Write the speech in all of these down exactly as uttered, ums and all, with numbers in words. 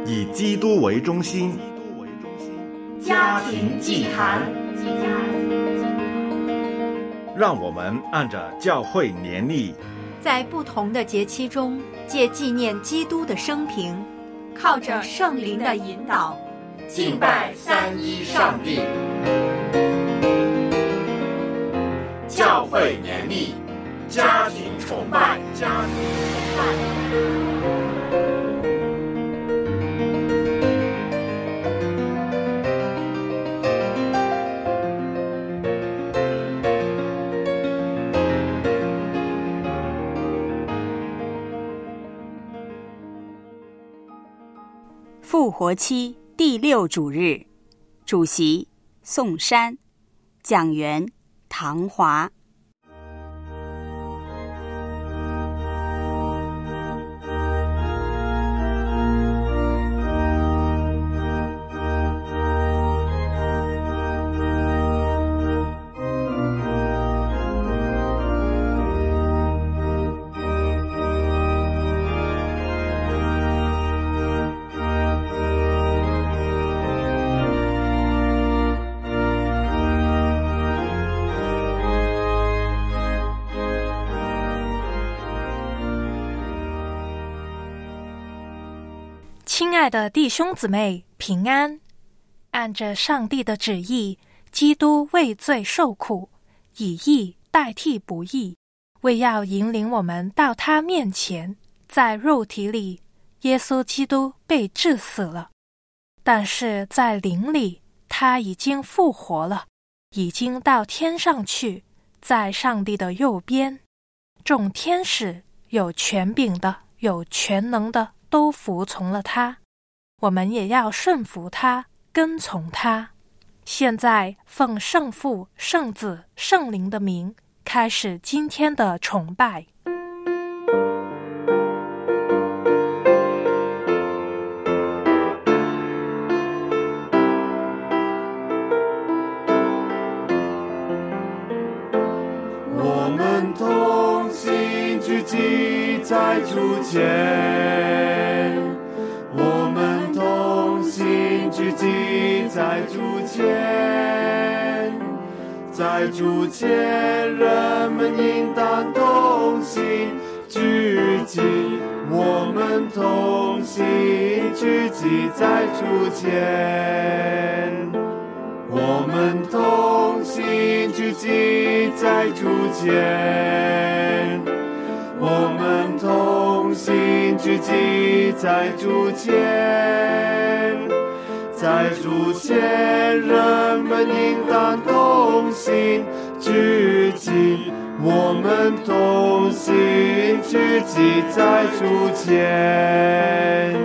以基督为中心， 家庭祭坛。 让我们按着教会年历， 在不同的节期中，借纪念基督的生平，靠着圣灵的引导， 敬拜三一上帝。教会年历，家庭崇拜，家庭崇拜。 复活期第六主日，主席宋珊，讲员唐华。 亲爱的弟兄姊妹，平安！按着上帝的旨意，基督为罪受苦，以义代替不义，为要引领我们到他面前。在肉体里，耶稣基督被治死了，但是在灵里，他已经复活了，已经到天上去，在上帝的右边。众天使，有权柄的，有全能的，都服从了他，我们也要顺服他，跟从他。现在奉圣父、圣子、圣灵的名，开始今天的崇拜。 我们同心聚集在主前，我们同心聚集在主前，在主前人们应当同心聚集，我们同心聚集在主前，我们同心聚集在主前，我们同心聚集在主前，在主前人们应当同心聚集，我们同心聚集在主前。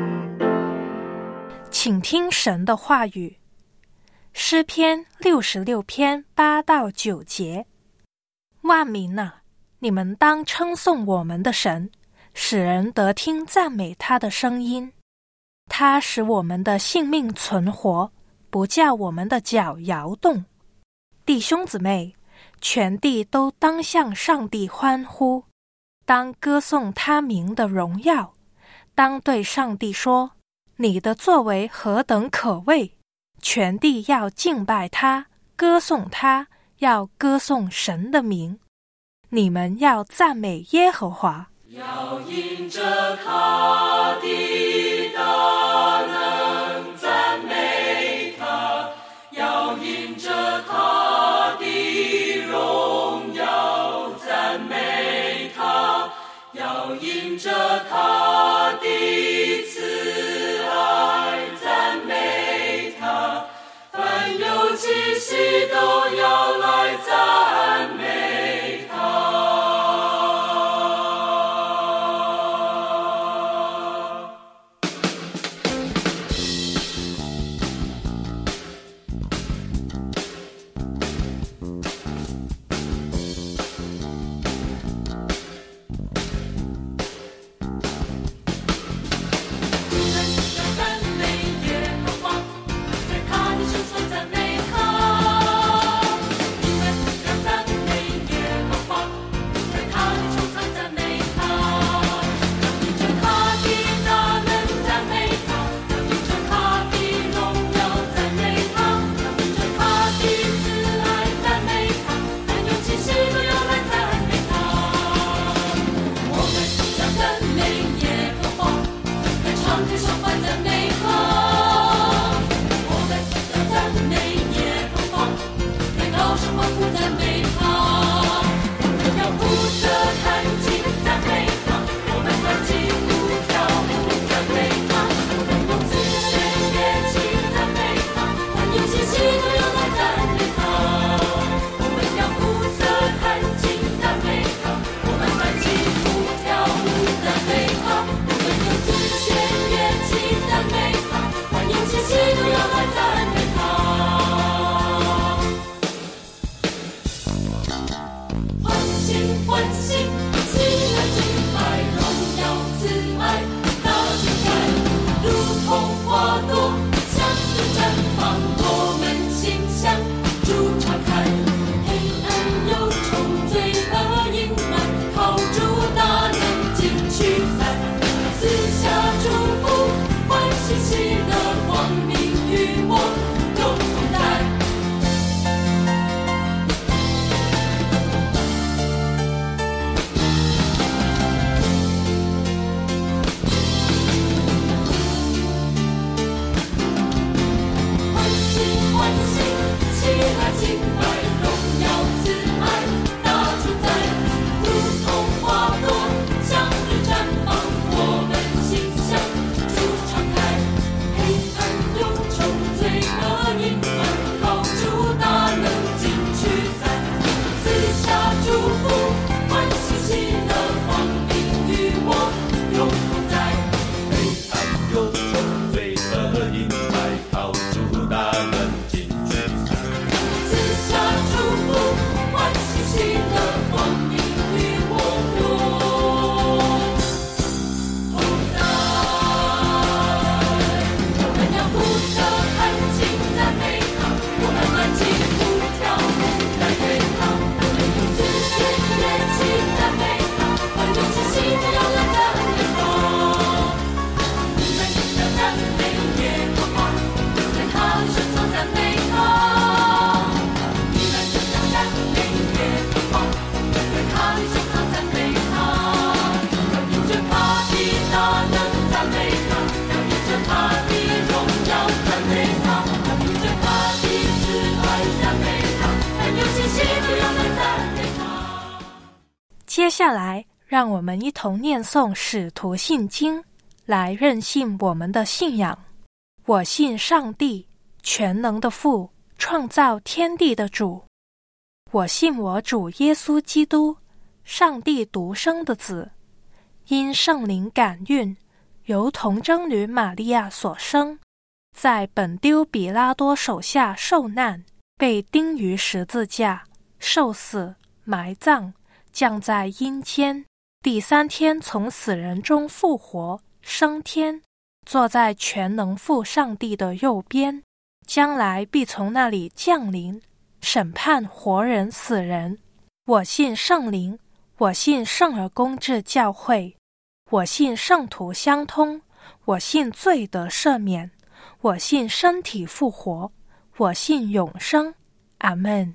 请听神的话语。诗篇六十六篇八到九节，万民啊，你们当称颂我们的神，使人得听赞美他的声音。他使我们的性命存活，不叫我们的脚摇动。弟兄姊妹，全地都当向上帝欢呼，当歌颂他名的荣耀，当对上帝说：你的作为何等可畏！全地要敬拜他，歌颂他，要歌颂神的名。你们要赞美耶和华， 要因着他的大能赞美他，要因着他的荣耀赞美他，要因着他的慈爱赞美他，凡有气息都要来赞美他。 花朵，向日绽放，我们心向主敞开。黑暗忧愁，罪恶阴霾，靠主大能尽驱散。赐下祝福，欢喜喜乐，光明与我永同在。 接下来，让我们一同念诵《使徒信经》，来认信我们的信仰。我信上帝，全能的父，创造天地的主。我信我主耶稣基督，上帝独生的子，因圣灵感孕，由童贞女玛利亚所生，在本丢比拉多手下受难，被钉于十字架，受死，埋葬，降在阴间，第三天从死人中复活，升天，坐在全能父上帝的右边，将来必从那里降临，审判活人死人。我信圣灵，我信圣而公治教会，我信圣徒相通，我信罪得赦免，我信身体复活，我信永生。阿们。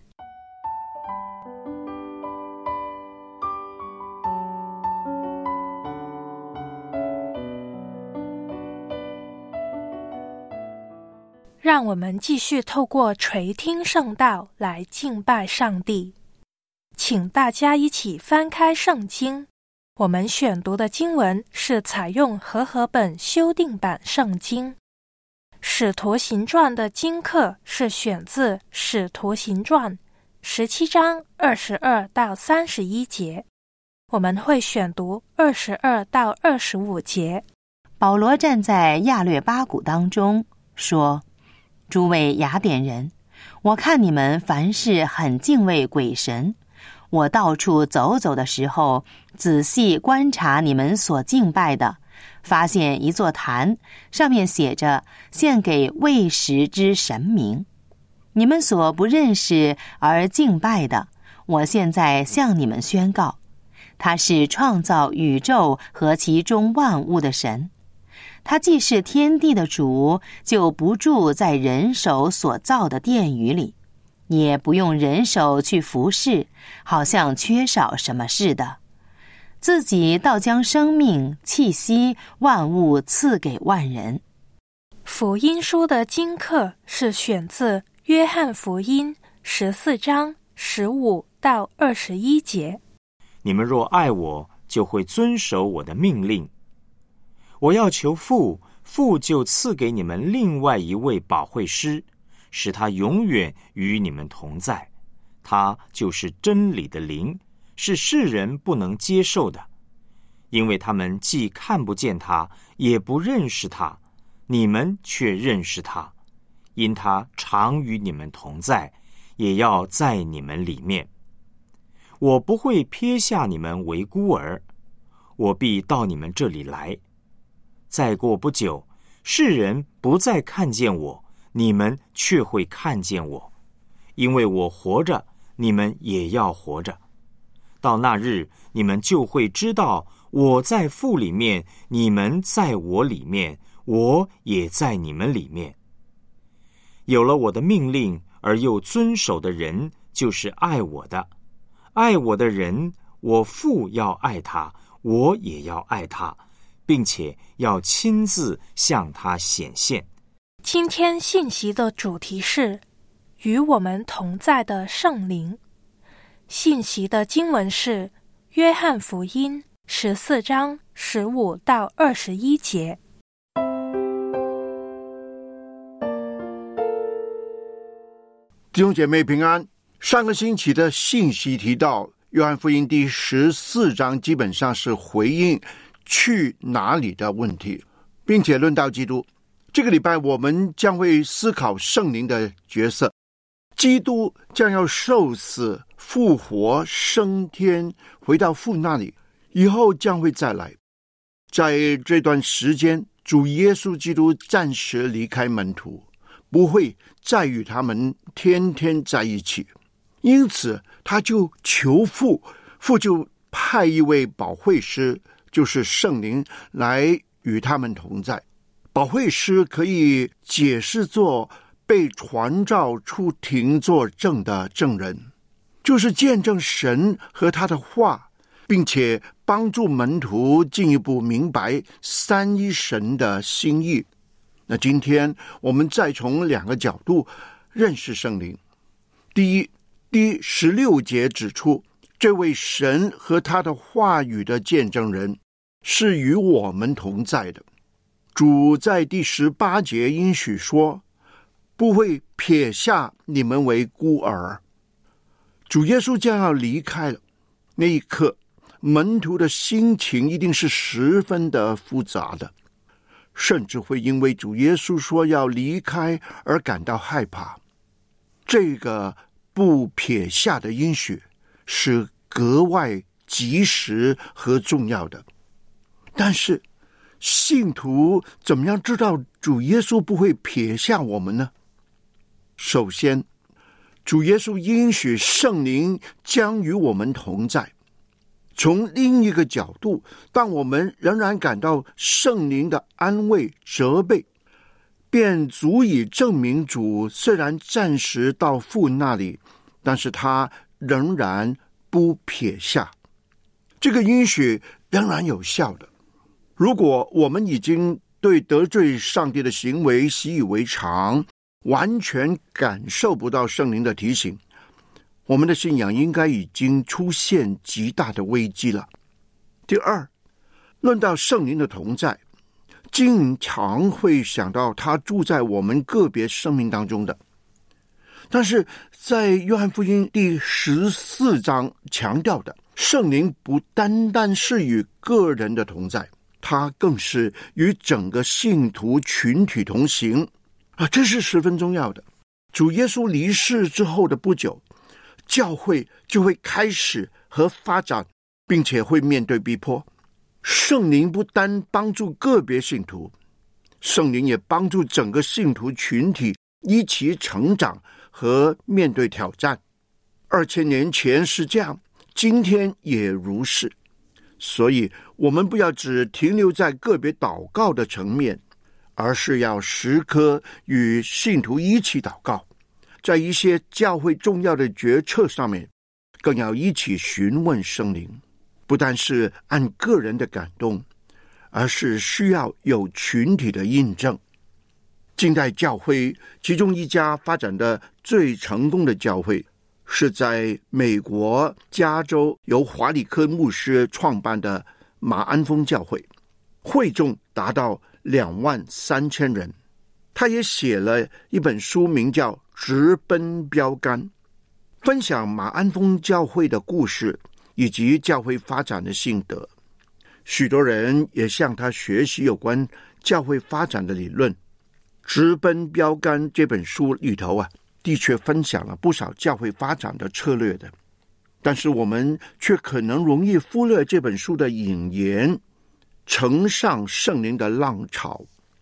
让我们继续透过垂听圣道来敬拜上帝。请大家一起翻开圣经，我们选读的经文是采用和合本修订版圣经。使徒行传的经课是选自使徒行传十七章二十二到三十一节，我们会选读二十二到二十五节。 保罗站在亚略巴谷当中说，诸位雅典人，我看你们凡事很敬畏鬼神，我到处走走的时候，仔细观察你们所敬拜的，发现一座坛，上面写着献给未识之神明。你们所不认识而敬拜的，我现在向你们宣告，他是创造宇宙和其中万物的神。他既是天地的主，就不住在人手所造的殿宇里，也不用人手去服侍，好像缺少什么似的，自己倒将生命、气息、万物赐给万人。 福音书的经课是选自约翰福音十四章十五到二十一节。 你们若爱我，就会遵守我的命令。我要求父，父就赐给你们另外一位保惠师，使他永远与你们同在。他就是真理的灵，是世人不能接受的，因为他们既看不见他，也不认识他，你们却认识他，因他常与你们同在，也要在你们里面。我不会撇下你们为孤儿，我必到你们这里来。再过不久， 世人不再看见我，你们却会看见我，因为我活着，你们也要活着。到那日，你们就会知道我在父里面，你们在我里面，我也在你们里面。有了我的命令而又遵守的人，就是爱我的。爱我的人，我父要爱他，我也要爱他，并且要亲自向他显现。 今天信息的主题是与我们同在的圣灵。信息的经文是约翰福音十四章十五到二十一节。 弟兄姐妹平安。上个星期的信息提到，约翰福音第十四章基本上是回应去哪里的问题，并且论到基督。这个礼拜我们将会思考圣灵的角色。基督将要受死、复活、升天，回到父那里，以后将会再来。在这段时间，主耶稣基督暂时离开门徒，不会再与他们天天在一起，因此他就求父，父就派一位保惠师，就是圣灵，来与他们同在。保惠师可以解释作被传召出庭作证的证人，就是见证神和他的话，并且帮助门徒进一步明白三一神的心意。那今天我们再从两个角度认识圣灵。第一，第十六节指出，这位神和他的话语的见证人是与我们同在的。主在第十八节应许说，不会撇下你们为孤儿。主耶稣将要离开了，那一刻门徒的心情一定是十分的复杂的，甚至会因为主耶稣说要离开而感到害怕。这个不撇下的应许是格外及时和重要的。但是信徒怎么样知道主耶稣不会撇下我们呢？首先，主耶稣应许圣灵将与我们同在。从另一个角度，当我们仍然感到圣灵的安慰、责备，便足以证明主虽然暂时到父那里，但是他仍然不撇下。这个应许仍然有效的。如果我们已经对得罪上帝的行为习以为常，完全感受不到圣灵的提醒，我们的信仰应该已经出现极大的危机了。第二，论到圣灵的同在，经常会想到他住在我们个别生命当中的。但是在约翰福音第十四章强调的，圣灵不单单是与个人的同在，他更是与整个信徒群体同行啊，这是十分重要的。主耶稣离世之后的不久，教会就会开始和发展，并且会面对逼迫。圣灵不单帮助个别信徒，圣灵也帮助整个信徒群体一起成长和面对挑战。二千年前是这样，今天也如是。所以我们不要只停留在个别祷告的层面，而是要时刻与信徒一起祷告。在一些教会重要的决策上面，更要一起询问圣灵，不但是按个人的感动，而是需要有群体的印证。近代教会其中一家发展的最成功的教会，是在美国加州由华里科牧师创办的马鞍峰教会，会众达到两万三千人。他也写了一本书，名叫《直奔标杆》，分享马鞍峰教会的故事以及教会发展的心得。许多人也向他学习有关教会发展的理论。《直奔标杆》这本书里头啊，的确分享了不少教会发展的策略的，但是我们却可能容易忽略这本书的引言，乘上圣灵的浪潮。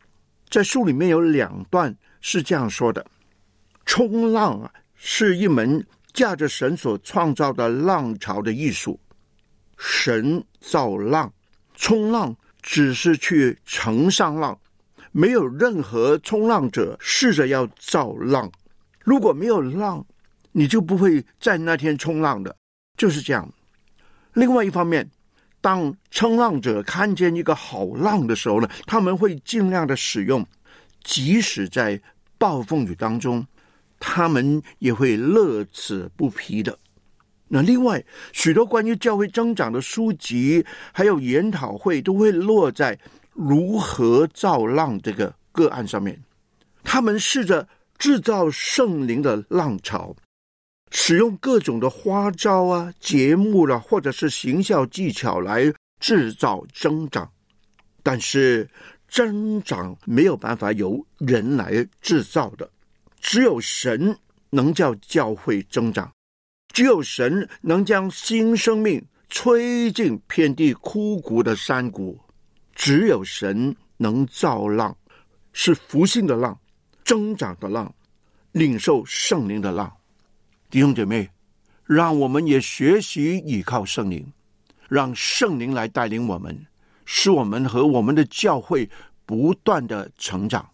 在书里面有两段是这样说的：冲浪啊，是一门驾着神所创造的浪潮的艺术。神造浪，冲浪只是去乘上浪，没有任何冲浪者试着要造浪。如果没有浪，你就不会在那天冲浪的，就是这样。另外一方面，当冲浪者看见一个好浪的时候呢，他们会尽量的使用，即使在暴风雨当中，他们也会乐此不疲的。那另外，许多关于教会增长的书籍还有研讨会都会落在如何造浪这个个案上面。他们试着制造圣灵的浪潮，使用各种的花招啊、节目啦、啊，或者是行销技巧来制造增长。但是增长没有办法由人来制造的，只有神能叫教会增长，只有神能将新生命吹进遍地枯骨的山谷，只有神能造浪，是复兴的浪，增长的浪，领受圣灵的浪。弟兄姐妹，让我们也学习倚靠圣灵，让圣灵来带领我们，使我们和我们的教会不断的成长。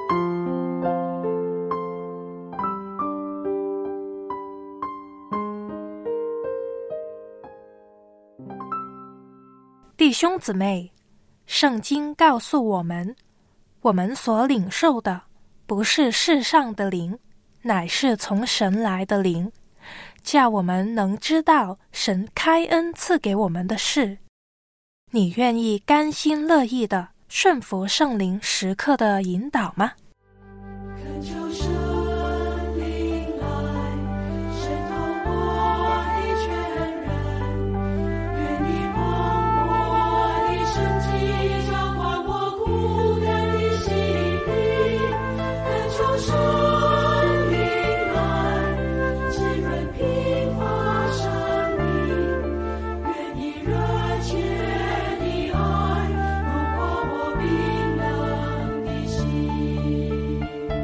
弟兄姊妹，圣经告诉我们，我们所领受的不是世上的灵，乃是从神来的灵，叫我们能知道神开恩赐给我们的事。你愿意甘心乐意的顺服圣灵时刻的引导吗？ 恳求圣灵来渗透我的全人，愿你帮我的生机浇灌我枯干的心灵。恳求圣灵来滋润疲乏生命，愿你热切的爱融化我冰冷的心。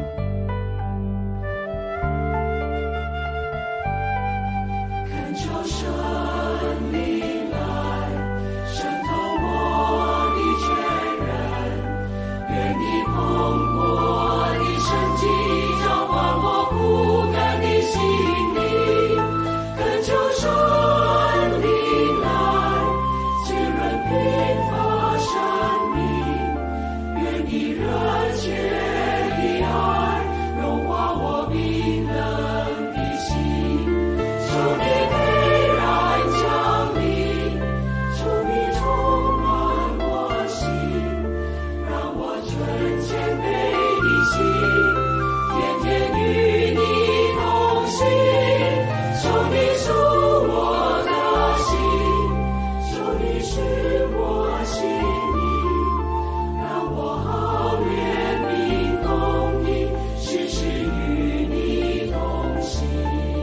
恳求圣灵来渗透我的全人，愿你捧我的生机浇灌我枯干的心灵。恳求圣灵来滋润疲乏生命，愿你热切的爱融化我冰冷的心。求你沛然降临，求你充满我心，让我存谦卑的心，天天与你同行。求你属我的心，求你使我心意，让我好怜悯公义，时时与你同行。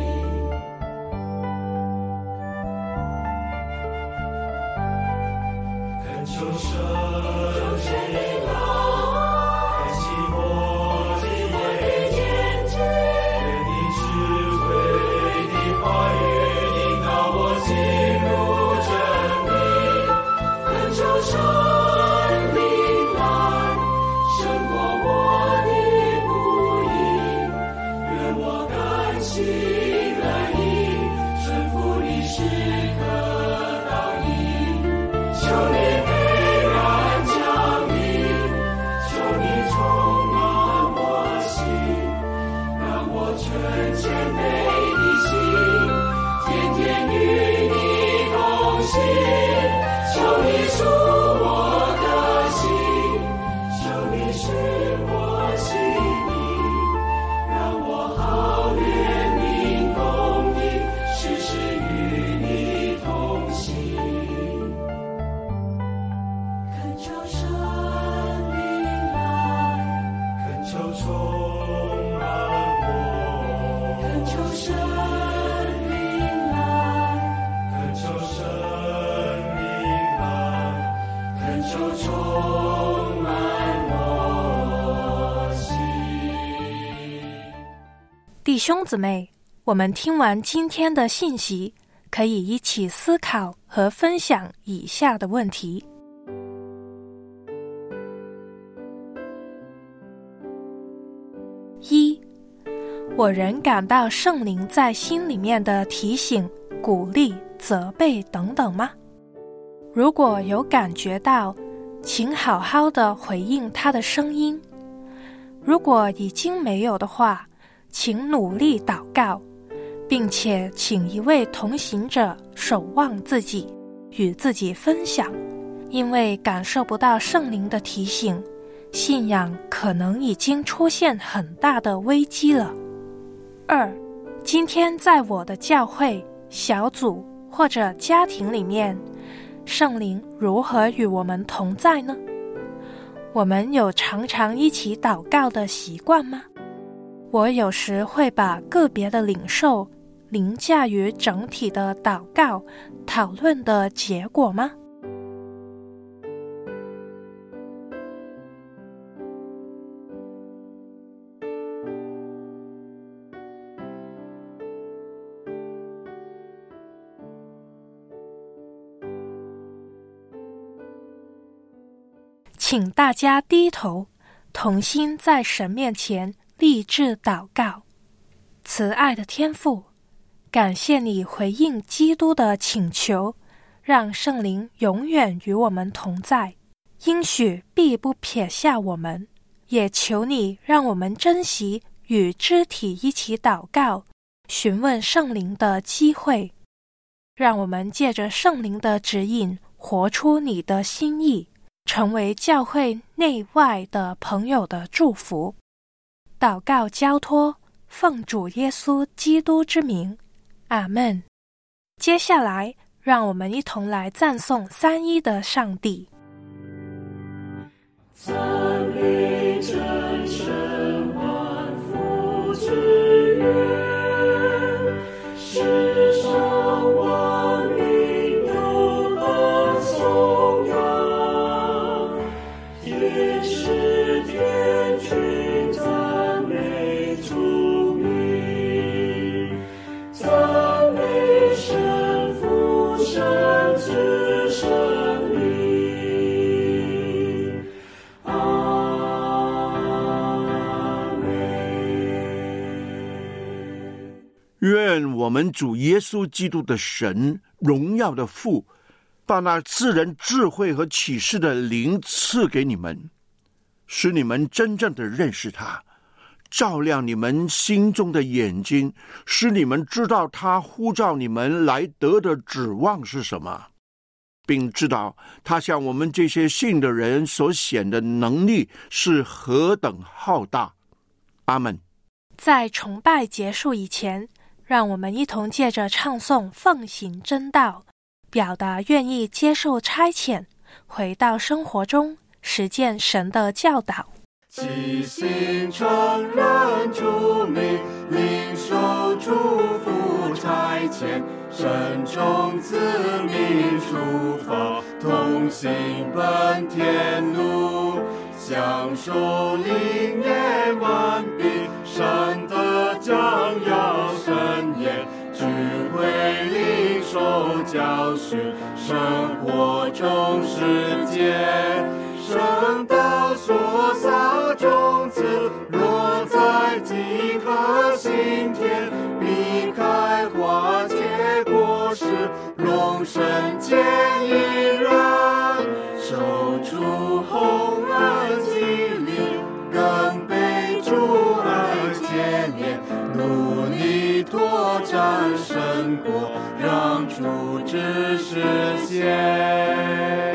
恳求圣灵来开启我的眼睛，愿你智慧的话语引导我进入真理。恳求圣灵来胜过我的不义，愿我甘心乐意顺服你时刻导引。求你沛然降临，求你充满我心，让我存谦卑的心，天天与你同行。求你属我的心，求你使我心意，让我好怜悯公义，时时与你同行。恳求圣灵来，恳求充满我，恳求圣灵来，恳求圣灵来，恳求充满我。 弟兄姊妹，我们听完今天的信息，可以一起思考和分享以下的问题。一，我仍感到圣灵在心里面的提醒、鼓励、责备等等吗？如果有感觉到，请好好的回应他的声音。如果已经没有的话，请努力祷告，并且请一位同行者守望自己，与自己分享，因为感受不到圣灵的提醒，信仰可能已经出现很大的危机了。二，今天在我的教会、小组或者家庭里面，圣灵如何与我们同在呢？我们有常常一起祷告的习惯吗？我有时会把个别的领受凌驾于整体的祷告讨论的结果吗？请大家低头，同心在神面前立志祷告。慈爱的天父，感谢你回应基督的请求，让圣灵永远与我们同在，应许必不撇下我们，也求你让我们珍惜与肢体一起祷告，询问圣灵的机会，让我们借着圣灵的指引，活出你的心意，成为教会内外的朋友的祝福。祷告交托，奉主耶稣基督之名，阿们。接下来，让我们一同来赞颂三一的上帝。 赞美真神万福之源，世上万民都当颂扬，也是天君赞美主名，赞美神父神子神灵。 愿我们主耶稣基督的神，荣耀的父，把那赐人智慧和启示的灵赐给你们，使你们真正的认识他，照亮你们心中的眼睛，使你们知道他呼召你们来得的指望是什么，并知道他向我们这些信的人所显的能力是何等浩大。阿们。 在崇拜结束以前，让我们一同借着唱诵奉行真道，表达愿意接受差遣，回到生活中实践神的教导。 即心承认主名，领受祝福差遣，慎重自命出发，同行奔天路，享受灵验完毕，善的将要深研，聚会领受教训，生活中实践，圣道所撒种子，落在几颗心田，必开花结果实，荣神见引人，受主洪恩激励，更被主爱牵连，努力拓展神国，让主旨实现。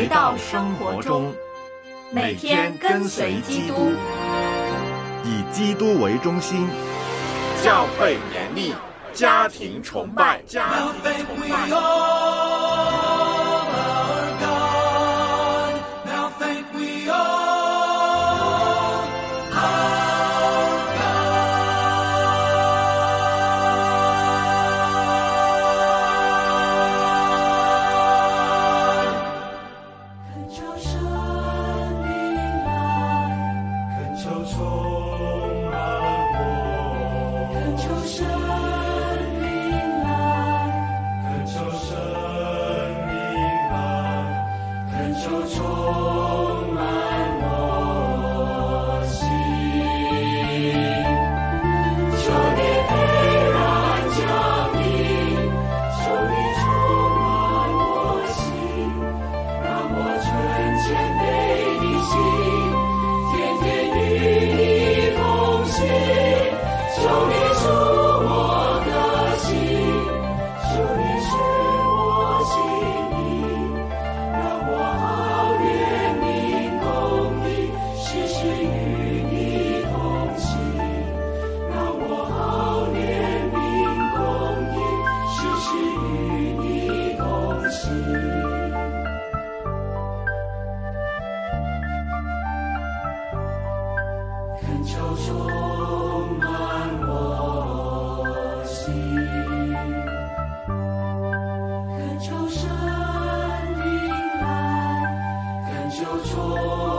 回到生活中， 每天跟随基督， 以基督为中心， 教会年历，家庭崇拜，家庭崇拜。 求神临来，恳求主。